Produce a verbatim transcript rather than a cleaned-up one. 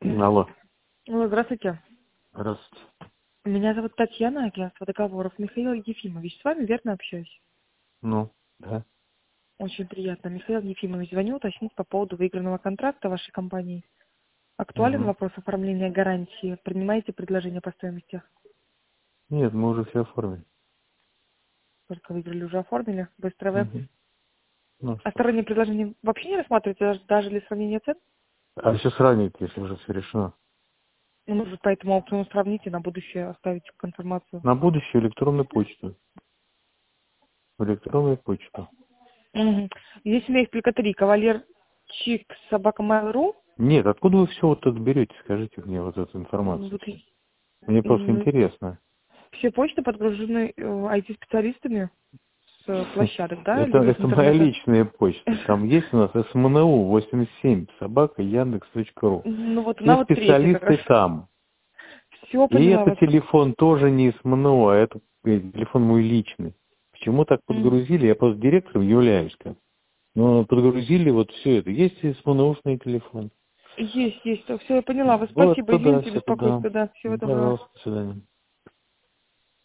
Алло. Алло, здравствуйте. Здравствуйте. Меня зовут Татьяна, агентство договоров. Михаил Ефимович, с вами верно общаюсь? Ну, да. Очень приятно. Михаил Ефимович, звоню уточнить по поводу выигранного контракта вашей компании. Актуален Угу. вопрос оформления гарантии? Принимаете предложение по стоимости? Нет, мы уже все оформили. Только выиграли, уже оформили? Быстро вы. Угу. Ну А что ж. сторонние предложения вообще не рассматриваете, даже, даже для сравнения цен? А еще сравнить, если уже все решено. Ну, может, по этому аукциону сравните, на будущее оставить информацию. На будущее электронную почту. В электронную почту. Угу. Здесь у меня их только три. Кавалер Чик, собака Mail.ru. Нет, откуда вы все вот это берете? Скажите мне вот эту Ну, информацию. вот и- Мне просто ну, интересно. все почты подгружены э, ай ти-специалистами с э, площадок, да, Это, или с это моя интернета? личная почта. Там есть у нас эс эм эн у восемьдесят семь собака яндекс точка ру. Ну вот Все она вот третья как раз. специалисты там. Все, И поняла это вас. телефон тоже не эс эм эн у, а это э, телефон мой личный. Почему так Мгм. подгрузили? Я просто директором являюсь. Как. Но подгрузили вот все это. Есть эс эм эн у-шный телефон. Есть, есть. Все, я поняла вас. Вот Спасибо. туда, Извините все туда. беспокойство, да. Всего доброго. Пожалуйста, до свидания.